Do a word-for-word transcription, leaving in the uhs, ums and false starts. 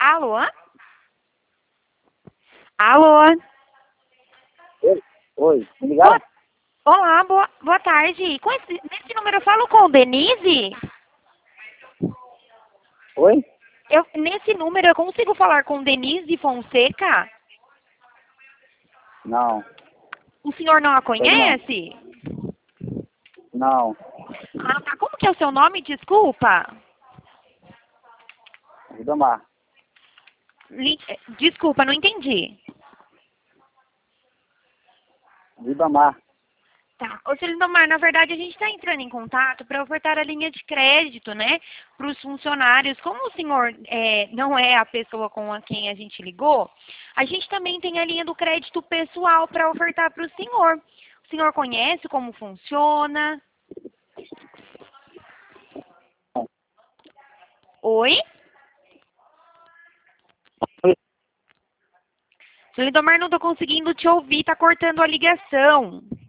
Alô? Alô? Oi, oi, me Boa- ligaram? Olá, boa, boa tarde. Com esse, nesse número eu falo com Denise? Oi? Eu, nesse número eu consigo falar com Denise Fonseca? Não, O senhor não a sei não. conhece? Não, Ah, tá. Como que é o seu nome? Desculpa. Ribamar. Li- eh, Desculpa, não entendi. Ribamar. Tá. Ô, seu Lindomar, na verdade a gente está entrando em contato para ofertar a linha de crédito, né, para os funcionários. Como o senhor eh, não é a pessoa com a quem a gente ligou, a gente também tem a linha do crédito pessoal para ofertar para o senhor. O senhor conhece como funciona? Oi? Seu Lindomar, não estou conseguindo te ouvir, tá cortando a ligação.